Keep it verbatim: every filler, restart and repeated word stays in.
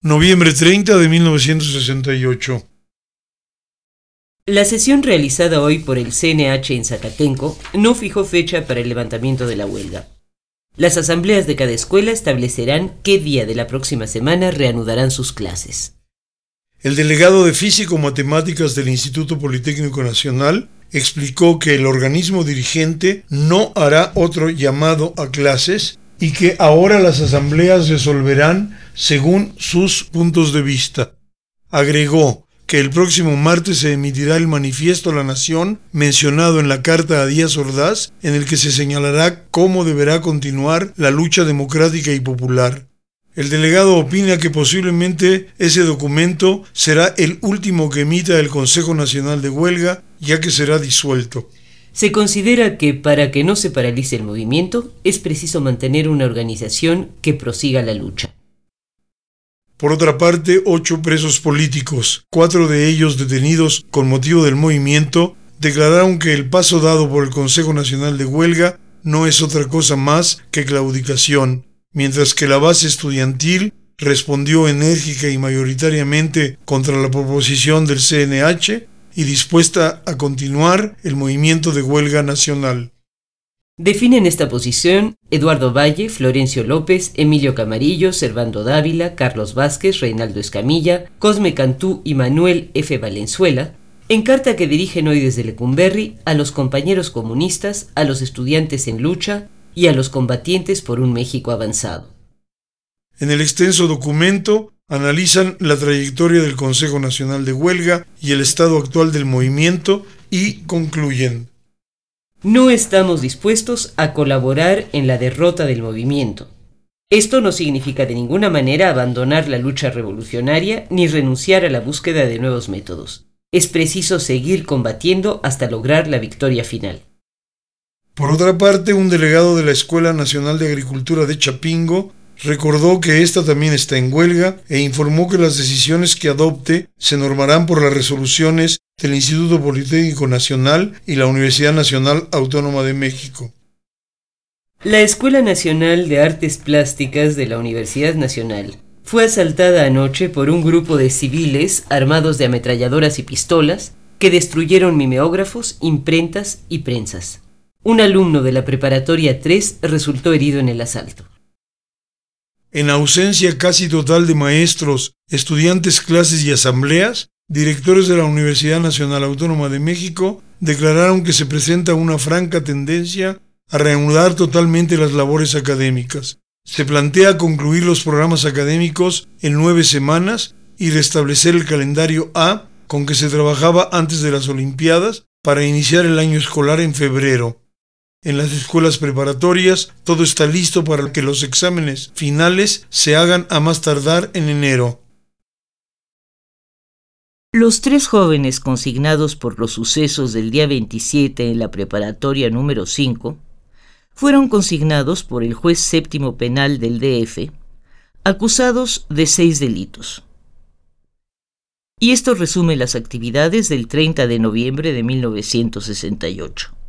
noviembre treinta de mil novecientos sesenta y ocho. La sesión realizada hoy por el C N H en Zacatenco no fijó fecha para el levantamiento de la huelga. Las asambleas de cada escuela establecerán qué día de la próxima semana reanudarán sus clases. El delegado de Físico-Matemáticas del Instituto Politécnico Nacional explicó que el organismo dirigente no hará otro llamado a clases y que ahora las asambleas resolverán según sus puntos de vista. Agregó que el próximo martes se emitirá el manifiesto a la Nación mencionado en la carta a Díaz Ordaz, en el que se señalará cómo deberá continuar la lucha democrática y popular. El delegado opina que posiblemente ese documento será el último que emita el Consejo Nacional de Huelga, ya que será disuelto. Se considera que para que no se paralice el movimiento es preciso mantener una organización que prosiga la lucha. Por otra parte, ocho presos políticos, cuatro de ellos detenidos con motivo del movimiento, declararon que el paso dado por el Consejo Nacional de Huelga no es otra cosa más que claudicación, mientras que la base estudiantil respondió enérgica y mayoritariamente contra la proposición del C N H y dispuesta a continuar el movimiento de huelga nacional. Definen esta posición Eduardo Valle, Florencio López, Emilio Camarillo, Servando Dávila, Carlos Vázquez, Reinaldo Escamilla, Cosme Cantú y Manuel F. Valenzuela, en carta que dirigen hoy desde Lecumberri a los compañeros comunistas, a los estudiantes en lucha y a los combatientes por un México avanzado. En el extenso documento analizan la trayectoria del Consejo Nacional de Huelga y el estado actual del movimiento y concluyen: no estamos dispuestos a colaborar en la derrota del movimiento. Esto no significa de ninguna manera abandonar la lucha revolucionaria ni renunciar a la búsqueda de nuevos métodos. Es preciso seguir combatiendo hasta lograr la victoria final. Por otra parte, un delegado de la Escuela Nacional de Agricultura de Chapingo recordó que ésta también está en huelga e informó que las decisiones que adopte se normarán por las resoluciones del Instituto Politécnico Nacional y la Universidad Nacional Autónoma de México. La Escuela Nacional de Artes Plásticas de la Universidad Nacional fue asaltada anoche por un grupo de civiles armados de ametralladoras y pistolas que destruyeron mimeógrafos, imprentas y prensas. Un alumno de la Preparatoria tres resultó herido en el asalto. En ausencia casi total de maestros, estudiantes, clases y asambleas, directores de la Universidad Nacional Autónoma de México declararon que se presenta una franca tendencia a reanudar totalmente las labores académicas. Se plantea concluir los programas académicos en nueve semanas y restablecer el calendario A con que se trabajaba antes de las Olimpiadas para iniciar el año escolar en febrero. En las escuelas preparatorias, todo está listo para que los exámenes finales se hagan a más tardar en enero. Los tres jóvenes consignados por los sucesos del día veintisiete en la preparatoria número cinco fueron consignados por el juez séptimo penal del D F, acusados de seis delitos. Y esto resume las actividades del treinta de noviembre de mil novecientos sesenta y ocho.